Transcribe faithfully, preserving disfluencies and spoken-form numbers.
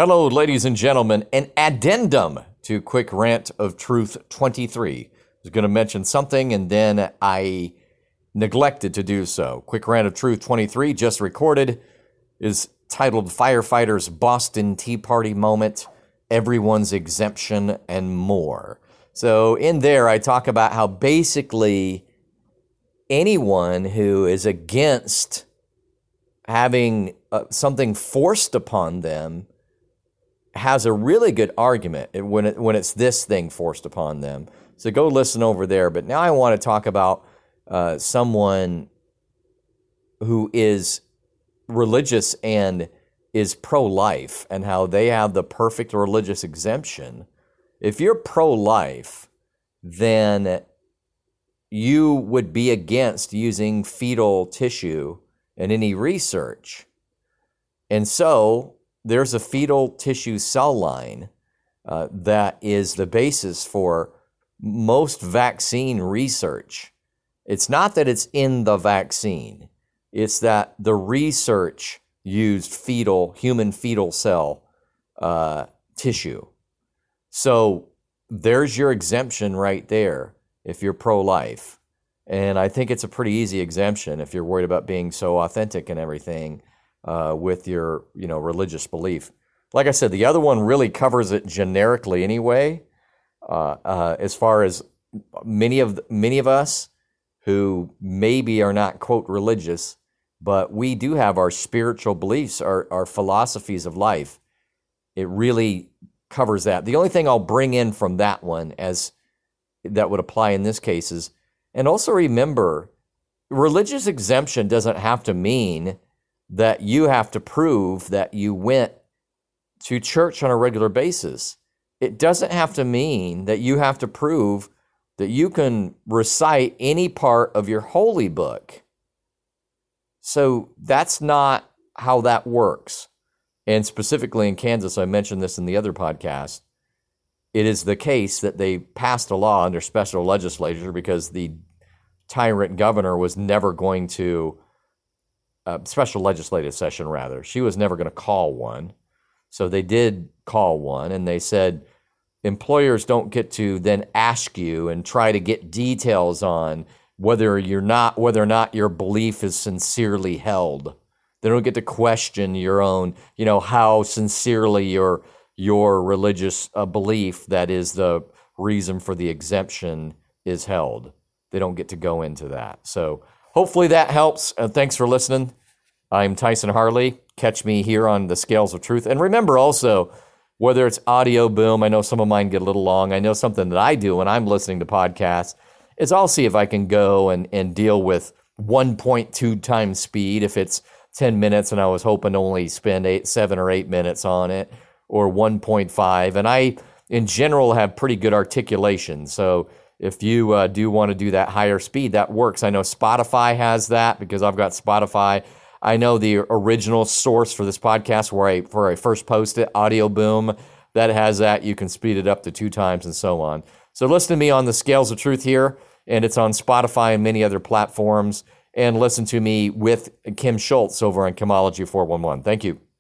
Hello, ladies and gentlemen. An addendum to Quick Rant of Truth twenty-three. I was going to mention something and then I neglected to do so. Quick Rant of Truth twenty-three, just recorded, is titled Firefighters Boston Tea Party Moment, Everyone's Exemption, and More. So in there, I talk about how basically anyone who is against having uh, something forced upon them has a really good argument when it, when it's this thing forced upon them. So go listen over there. But now I want to talk about uh, someone who is religious and is pro-life and how they have the perfect religious exemption. If you're pro-life, then you would be against using fetal tissue in any research. And so there's a fetal tissue cell line uh, that is the basis for most vaccine research. It's not that it's in the vaccine. It's that the research used fetal, human fetal cell uh, tissue. So there's your exemption right there if you're pro-life. And I think it's a pretty easy exemption if you're worried about being so authentic and everything uh, with your, you know, religious belief. Like I said, the other one really covers it generically anyway. Uh, uh, as far as many of many of us who maybe are not, quote, religious, but we do have our spiritual beliefs, our, our philosophies of life. It really covers that. The only thing I'll bring in from that one as that would apply in this case is, and also remember, religious exemption doesn't have to mean that you have to prove that you went to church on a regular basis. It doesn't have to mean that you have to prove that you can recite any part of your holy book. So that's not how that works. And specifically in Kansas, I mentioned this in the other podcast, it is the case that they passed a law under special legislature because the tyrant governor was never going to, uh, special legislative session rather, she was never going to call one. So they did call one, and they said employers don't get to then ask you and try to get details on whether you're not, whether or not your belief is sincerely held. They don't get to question your own, you know, how sincerely your your religious uh, belief that is the reason for the exemption is held. They don't get to go into that. So hopefully that helps. Uh, thanks for listening. I'm Tyson Harley. Catch me here on the Scales of Truth. And remember also, whether it's Audio Boom, I know some of mine get a little long. I know something that I do when I'm listening to podcasts is I'll see if I can go and, and deal with one point two times speed if it's ten minutes and I was hoping to only spend eight, seven or eight minutes on it, or one point five. And I, in general, have pretty good articulation. So if you uh, do want to do that higher speed, that works. I know Spotify has that because I've got Spotify. I know the original source for this podcast where I, where I first posted, Audio Boom, that has that. You can speed it up to two times and so on. So listen to me on the Scales of Truth here, and it's on Spotify and many other platforms. And listen to me with Kim Schultz over on Chemology four one one. Thank you.